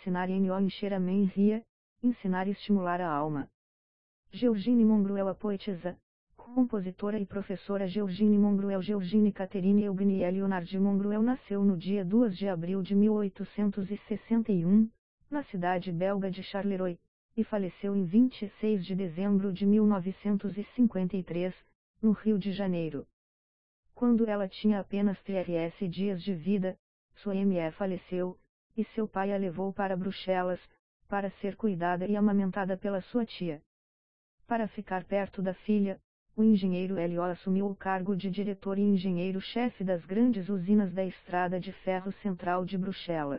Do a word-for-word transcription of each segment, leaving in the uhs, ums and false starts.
ensinar e encher a mente ria, ensinar e estimular a alma. Georgine Mongruel, a poetisa, compositora e professora Georgine Mongruel Georgine Catherine Eugenie Leonard Mongruel nasceu no dia dois de abril de mil oitocentos e sessenta e um, na cidade belga de Charleroi, e faleceu em vinte e seis de dezembro de mil novecentos e cinquenta e três, no Rio de Janeiro. Quando ela tinha apenas três dias de vida, sua mãe faleceu, e seu pai a levou para Bruxelas, para ser cuidada e amamentada pela sua tia. Para ficar perto da filha, o engenheiro Elio assumiu o cargo de diretor e engenheiro-chefe das grandes usinas da Estrada de Ferro Central de Bruxelas.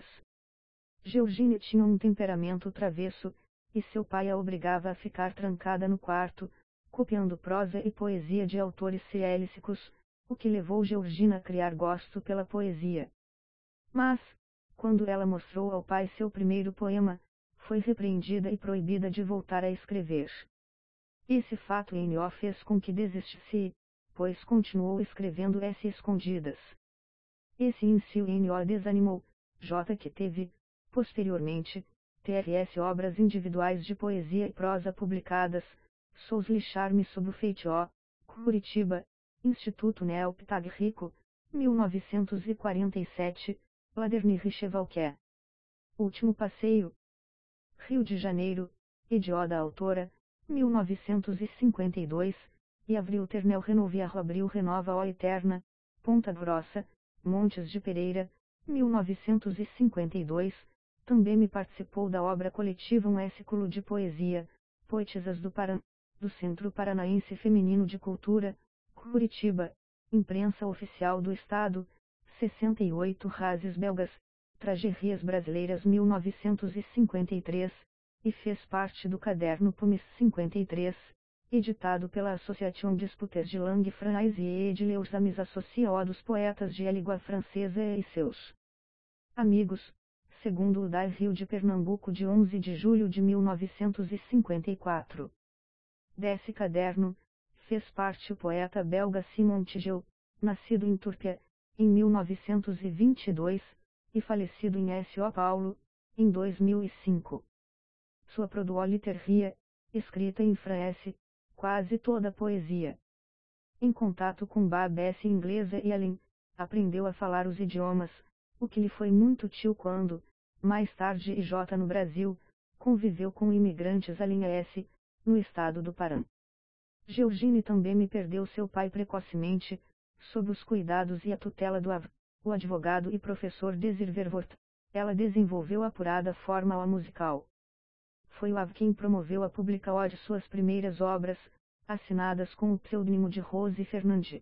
Georgine tinha um temperamento travesso, e seu pai a obrigava a ficar trancada no quarto, copiando prosa e poesia de autores clássicos, o que levou Georgine a criar gosto pela poesia. Mas, quando ela mostrou ao pai seu primeiro poema, foi repreendida e proibida de voltar a escrever. Esse fato em o fez com que desistisse, pois continuou escrevendo às escondidas. Esse ensino em o desanimou, J que teve, posteriormente, três obras individuais de poesia e prosa publicadas, Sous le charme sobre o feitiço, Curitiba, Instituto Neoptagrico, mil novecentos e quarenta e sete, Ladernir Chevalquer. Último passeio, Rio de Janeiro, Edio da autora, mil novecentos e cinquenta e dois, e Avril Ternel Renoviarro Abril Renova o Eterna, Ponta Grossa, Montes de Pereira, mil novecentos e cinquenta e dois, também me participou da obra coletiva Um Século de Poesia, Poetisas do Paraná, do Centro Paranaense Feminino de Cultura, Curitiba, Imprensa Oficial do Estado, sessenta e oito Rases Belgas, Tragedias Brasileiras mil novecentos e cinquenta e três, e fez parte do caderno Pumis cinquenta e três, editado pela Association Disputées de Langue Française e de Les Amis Associés dos Poetas de Língua Francesa e seus amigos, segundo o D A I Rio de Pernambuco de onze de julho de mil novecentos e cinquenta e quatro. Desse caderno, fez parte o poeta belga Simon Tigel, nascido em Turquia, em mil novecentos e vinte e dois, e falecido em São Paulo, em dois mil e cinco. Sua Prodooliteria, escrita em francês, quase toda a poesia. Em contato com babesse inglesa e além, aprendeu a falar os idiomas, o que lhe foi muito útil quando, mais tarde e J no Brasil, conviveu com imigrantes além-S, no estado do Pará. Georgine também me perdeu seu pai precocemente, sob os cuidados e a tutela do Av, o advogado e professor Desir Vervoort. Ela desenvolveu apurada forma musical. Foi o Av quem promoveu a publicação de suas primeiras obras, assinadas com o pseudônimo de Rose Fernandi.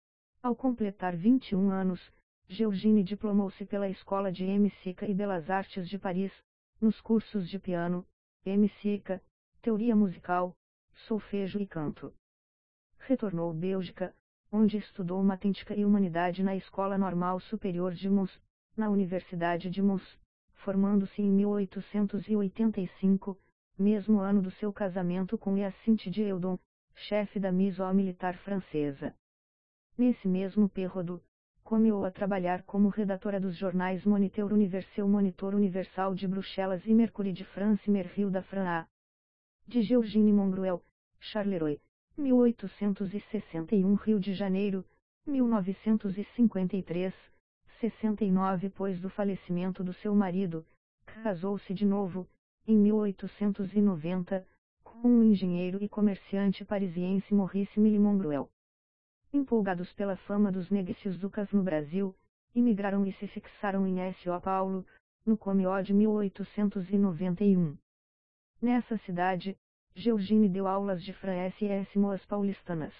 Ao completar vinte e um anos, Georgine diplomou-se pela Escola de Música e Belas Artes de Paris, nos cursos de piano, música, teoria musical, solfejo e canto. Retornou à Bélgica, onde estudou matemática e humanidade na Escola Normal Superior de Mons, na Universidade de Mons, formando-se em mil oitocentos e oitenta e cinco, mesmo ano do seu casamento com Hyacinthe de Eudon, chefe da Maison Militar francesa. Nesse mesmo período, começou a trabalhar como redatora dos jornais Moniteur Universel Monitor Universal de Bruxelas e Mercury de France e Merrill da France. De Georgine Mongruel, Charleroi, mil oitocentos e sessenta e um Rio de Janeiro, mil novecentos e cinquenta e três, sessenta e nove Depois do falecimento do seu marido, casou-se de novo, em mil oitocentos e noventa, com um engenheiro e comerciante parisiense Maurice Milly Mongruel. Empolgados pela fama dos negócios ducas no Brasil, imigraram e se fixaram em São Paulo, no começo de mil oitocentos e noventa e um. Nessa cidade, Georgine deu aulas de francês às paulistanas.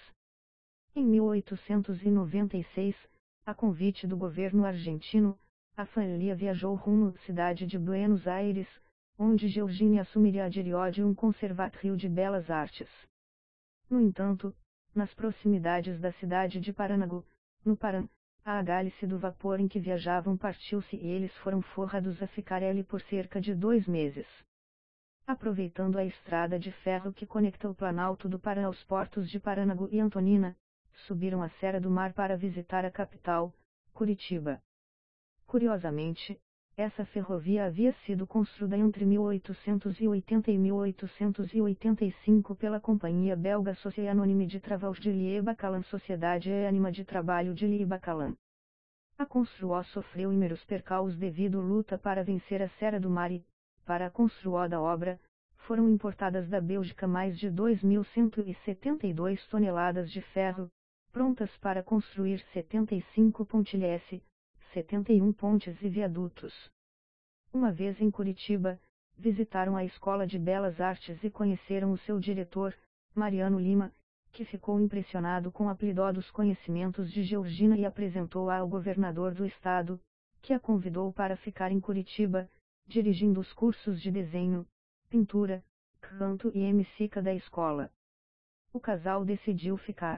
Em mil oitocentos e noventa e seis, a convite do governo argentino, a família viajou rumo à cidade de Buenos Aires, onde Georgine assumiria a direção de um conservatório de belas artes. No entanto, nas proximidades da cidade de Paranagu, no Pará, a hélice do vapor em que viajavam partiu-se e eles foram forçados a ficar ali por cerca de dois meses. Aproveitando a estrada de ferro que conecta o Planalto do Pará aos portos de Paranagu e Antonina, subiram a Serra do Mar para visitar a capital, Curitiba. Curiosamente, Essa ferrovia havia sido construída entre mil oitocentos e oitenta e mil oitocentos e oitenta e cinco pela companhia belga Société Anonyme de Travaux de Lié-Bacalan, Sociedade Anônima de Trabalho de Lié-Bacalan. A construção sofreu inúmeros percalços devido à luta para vencer a Serra do Mar e, para a construção da obra, foram importadas da Bélgica mais de dois mil cento e setenta e duas toneladas de ferro, prontas para construir setenta e cinco pontilhas, setenta e um pontes e viadutos. Uma vez em Curitiba, visitaram a Escola de Belas Artes e conheceram o seu diretor, Mariano Lima, que ficou impressionado com apelidosos conhecimentos de Georgina e apresentou-a ao governador do estado, que a convidou para ficar em Curitiba, dirigindo os cursos de desenho, pintura, canto e música da escola. O casal decidiu ficar.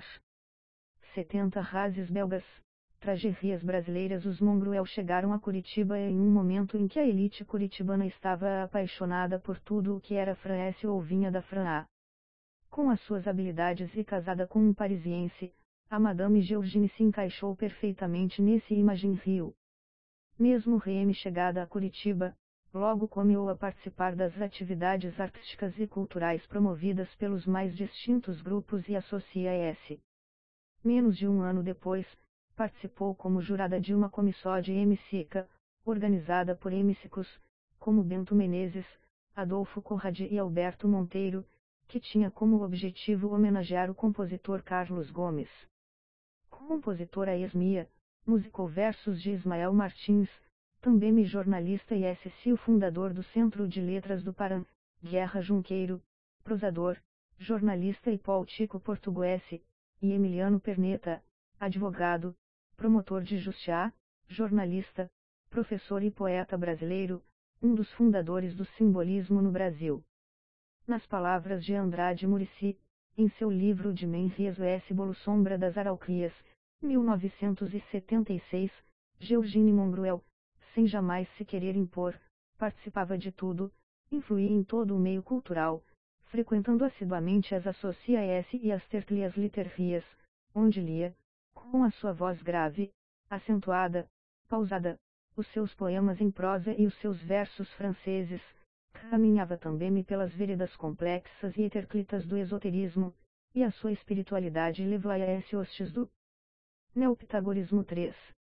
setenta raízes belgas, tragédias brasileiras. Os Mongruel chegaram a Curitiba em um momento em que a elite curitibana estava apaixonada por tudo o que era francês ou vinha da França. Com as suas habilidades e casada com um parisiense, a Madame Georgine se encaixou perfeitamente nesse imagem-rio. Mesmo recém-chegada a Curitiba, logo começou a participar das atividades artísticas e culturais promovidas pelos mais distintos grupos e associações. Menos de um ano depois, participou como jurada de uma comissão de música, organizada por músicos, como Bento Menezes, Adolfo Conradi e Alberto Monteiro, que tinha como objetivo homenagear o compositor Carlos Gomes. Compositora ex-Mia, musicou versos de Ismael Martins, também jornalista e S C o fundador do Centro de Letras do Pará, Guerra Junqueiro, prosador, jornalista e político português, e Emiliano Perneta, advogado, promotor de justiça, jornalista, professor e poeta brasileiro, um dos fundadores do simbolismo no Brasil. Nas palavras de Andrade Muricy, em seu livro de Menries S. Bolo Sombra das Araucárias, mil novecentos e setenta e seis, Georgine Mongruel, sem jamais se querer impor, participava de tudo, influía em todo o meio cultural, frequentando assiduamente as associações e as tertúlias literárias, onde lia, com a sua voz grave, acentuada, pausada, os seus poemas em prosa e os seus versos franceses. Caminhava também pelas veredas complexas e heterclitas do esoterismo, e a sua espiritualidade levou-a esse hostes do Neopitagorismo três.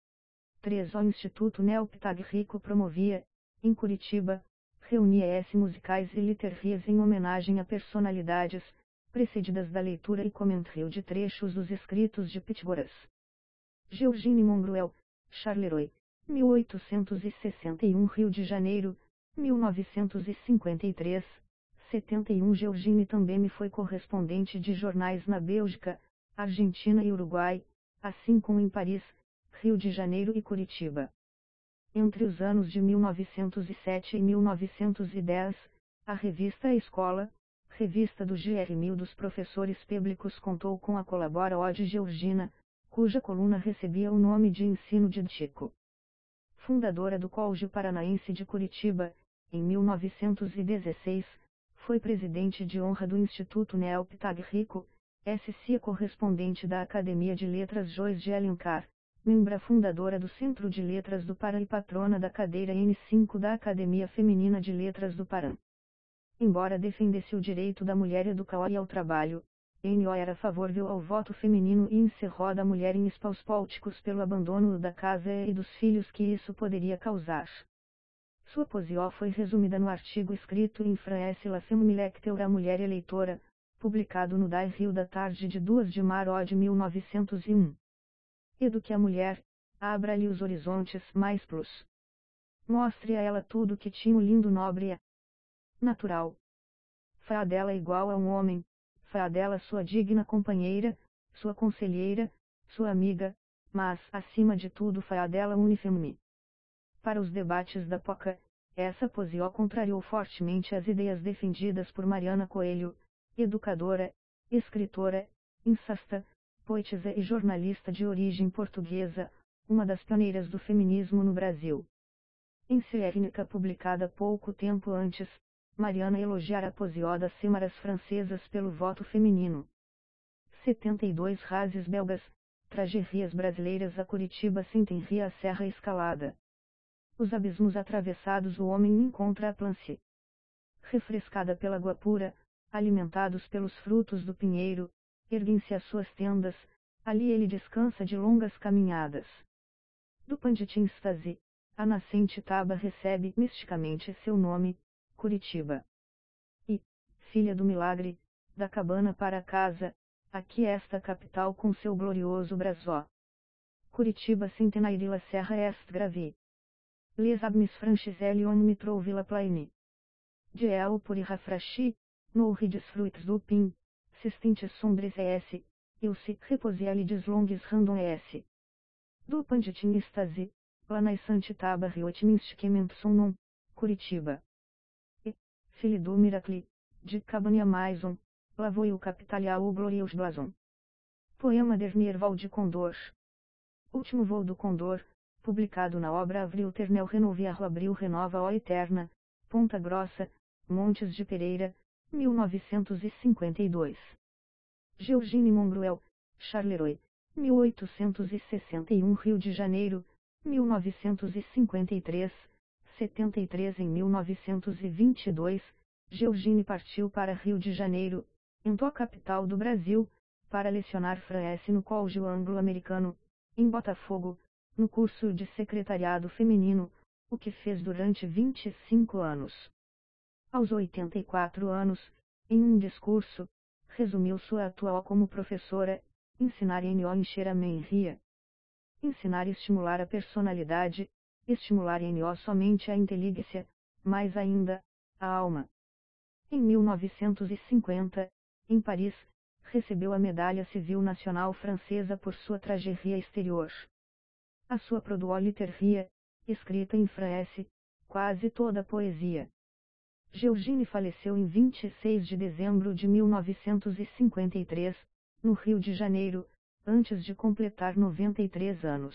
três O Instituto Neopitagórico promovia, em Curitiba, reunia-se musicais e literárias em homenagem a personalidades, precedidas da leitura e comentário de trechos dos escritos de Pitágoras. Georgine Mongruel, Charleroi, mil oitocentos e sessenta e um Rio de Janeiro, mil novecentos e cinquenta e três, setenta e um Georgine também foi correspondente de jornais na Bélgica, Argentina e Uruguai, assim como em Paris, Rio de Janeiro e Curitiba. Entre os anos de mil novecentos e sete e mil novecentos e dez, a revista A Escola, revista do G R mil dos professores públicos, contou com a colaboração de Georgina, cuja coluna recebia o nome de Ensino Didático. Fundadora do Colégio Paranaense de Curitiba, em mil novecentos e dezesseis, foi presidente de honra do Instituto Neopitagórico, S C correspondente da Academia de Letras Joyce de Alencar, membra fundadora do Centro de Letras do Pará e patrona da cadeira N cinco da Academia Feminina de Letras do Pará. Embora defendesse o direito da mulher educar e ao trabalho, N O era favorável ao voto feminino e encerrou da mulher em espaços políticos pelo abandono da casa e dos filhos que isso poderia causar. Sua poesia foi resumida no artigo escrito em francês La Femme Lecteur, a Mulher Eleitora, publicado no Die Rio da Tarde de dois de março de mil novecentos e um. Eduque a mulher, abra-lhe os horizontes mais plus. Mostre a ela tudo que tinha o lindo, nobre e natural. Fa dela igual a um homem, fa dela sua digna companheira, sua conselheira, sua amiga, mas, acima de tudo, fa dela unifemme. Para os debates da P O C A, essa poesia contrariou fortemente as ideias defendidas por Mariana Coelho, educadora, escritora, ensasta, poetisa e jornalista de origem portuguesa, uma das pioneiras do feminismo no Brasil. Em Cérnica, publicada pouco tempo antes, Mariana elogiara a poesia das semaras francesas pelo voto feminino. setenta e dois Rases belgas, tragédias brasileiras. A Curitiba Centenria, a Serra Escalada. Os abismos atravessados o homem encontra a plance. Refrescada pela água pura, alimentados pelos frutos do pinheiro, erguem-se as suas tendas, ali ele descansa de longas caminhadas. Do Panditim-Stasi, a nascente Taba recebe misticamente seu nome, Curitiba. E, filha do milagre, da cabana para a casa, aqui esta capital com seu glorioso brasó. Curitiba centenaire la serra est gravi. Les abmis franchis on me trouve la plaine. De el puri rafrachi, no ridis fruits do pin, sistintes sombres es, eu se reposialides longues random es. Do Panditim Stasi, la naissante Taba riotminstiquement son nom, Curitiba. E, filho do miracle, de cabania mais um, lavoi o capitalial o glorious blason. Poema dernier vol de Condor. Último voo do Condor, publicado na obra Avril Ternel Renoviar Abril Renova ó Eterna, Ponta Grossa, Montes de Pereira, mil novecentos e cinquenta e dois. Georgine Mongrel, Charleroi, mil oitocentos e sessenta e um Rio de Janeiro, mil novecentos e cinquenta e três, setenta e três Em mil novecentos e vinte e dois, Georgine partiu para Rio de Janeiro, então a capital do Brasil, para lecionar francês no Colégio Anglo-Americano, em Botafogo, no curso de secretariado feminino, o que fez durante vinte e cinco anos. Aos oitenta e quatro anos, em um discurso, resumiu sua atuação como professora: ensinar em o encher a ria. Ensinar e estimular a personalidade, estimular em o somente a inteligência, mais ainda, a alma. Em mil novecentos e cinquenta, em Paris, recebeu a Medalha Civil Nacional Francesa por sua trajetória exterior. A sua Produit Littéraire, escrita em francês, quase toda a poesia. Georgine faleceu em vinte e seis de dezembro de mil novecentos e cinquenta e três, no Rio de Janeiro, antes de completar noventa e três anos.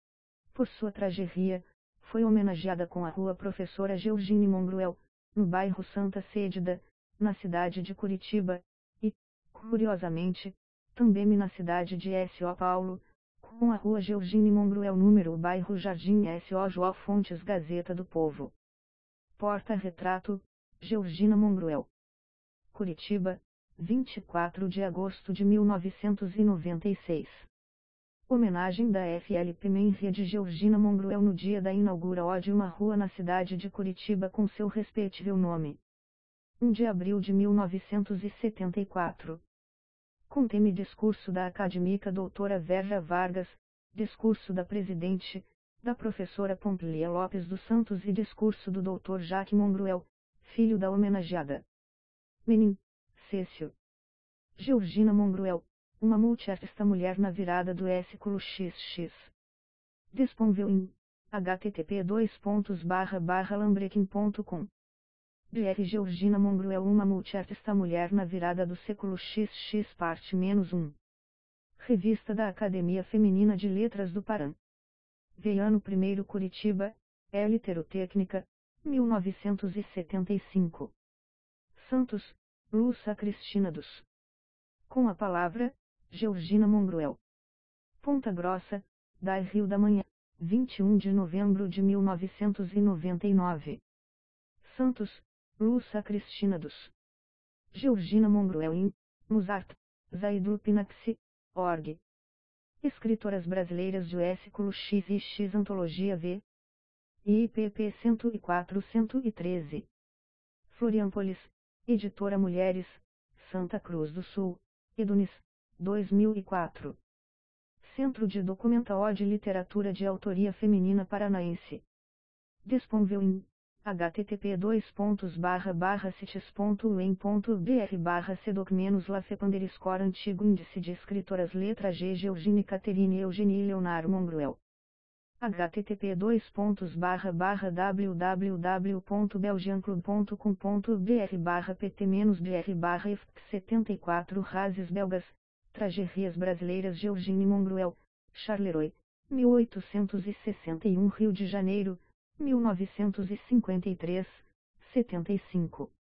Por sua trajetória, foi homenageada com a Rua Professora Georgine Mongrel, no bairro Santa Cédida, na cidade de Curitiba, e, curiosamente, também na cidade de São Paulo, com a Rua Georgine Mongrel número bairro Jardim São João Fontes Gazeta do Povo. Porta-retrato, Georgina Mongrel. Curitiba, vinte e quatro de agosto de mil novecentos e noventa e seis. Homenagem da F L P Menria de Georgina Mongrel no dia da inauguração de uma rua na cidade de Curitiba com seu respectivo nome. um de abril de mil novecentos e setenta e quatro. Contém discurso da acadêmica doutora Verja Vargas, discurso da presidente, da professora Pompilia Lopes dos Santos e discurso do doutor Jacques Mongrel, filho da homenageada. Menin, Cécio. Georgina Mongrel, uma multiartista mulher na virada do século X X. Disponível em http dois pontos barra barra lambrequim ponto com. Dr Georgina Mongrel, uma multiartista mulher na virada do século X X parte menos um. Revista da Academia Feminina de Letras do Pará. Veiano I Curitiba, Heterotécnica, mil novecentos e setenta e cinco. Santos, Lúcia Cristina dos. Com a palavra, Georgina Mongrel. Ponta Grossa, da Rio da Manhã, vinte e um de novembro de mil novecentos e noventa e nove. Santos, Lúcia Cristina dos. Georgina Mongrel em, Musart, Zaidupinaxi, org. Escritoras brasileiras do século X e X Antologia V. I P P cento e quatro a cento e treze. Florianópolis, Editora Mulheres, Santa Cruz do Sul, Edunis, dois mil e quatro. Centro de Documental de Literatura de Autoria Feminina Paranaense. Disponível em http dois pontos barra barra sites ponto u e m ponto b r barra sedoc menos lafepanderscore antigo índice de escritoras letra G Georgine Caterine Eugenie Leonard Mongrel. http dois pontos barra barra www ponto belgianclub ponto com ponto br barra pt menos br barra f setenta e quatro Rases Belgas, Tragédias Brasileiras Georgine Mongrel, Charleroi, mil oitocentos e sessenta e um Rio de Janeiro, mil novecentos e cinquenta e três, setenta e cinco.